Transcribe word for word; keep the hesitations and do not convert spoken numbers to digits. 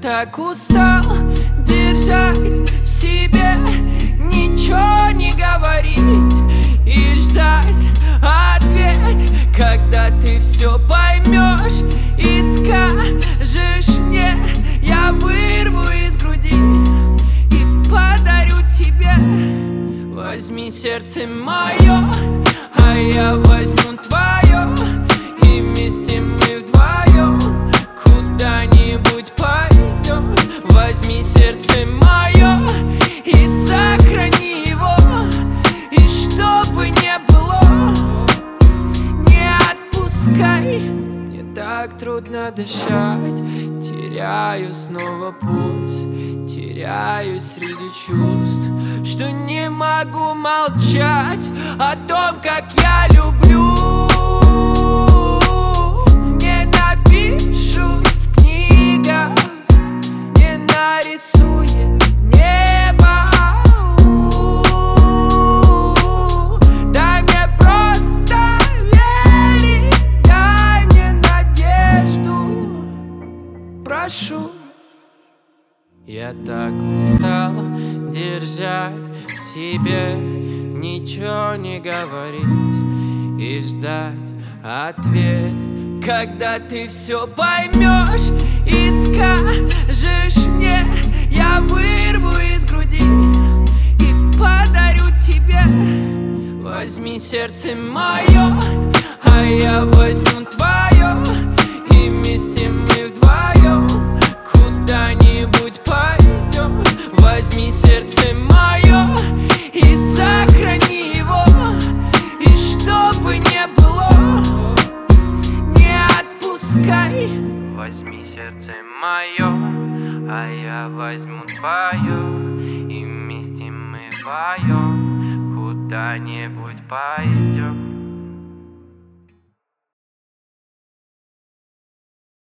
так устал держать в себе, ничего не говорить и ждать ответ, когда ты все поймешь и скажешь мне. Я вырву из груди и подарю тебе. Возьми сердце мое, а я возьму твое, и вместе мы вдвоем куда-нибудь пойдем. Возьми сердце мое и сохрани его, и чтобы не было, не отпускай. Мне так трудно дышать, теряю снова пульс, теряюсь среди чувств, что не могу молчать о том, как я люблю. Не напишут в книгах, не нарисует небо. Дай мне просто верить, дай мне надежду, прошу. Я так устал держать в себе, ничего не говорить и ждать ответ, когда ты все поймешь и скажешь мне. Я вырву из груди и подарю тебе. Возьми сердце мое, а я возьму твое, и вместе мы вдвоем куда-нибудь пойдем. Возьми сердце мое и сохрани его, и чтобы не было, не отпускай. Возьми сердце мое, а я возьму твое, и вместе мы вдвоем куда-нибудь пойдем.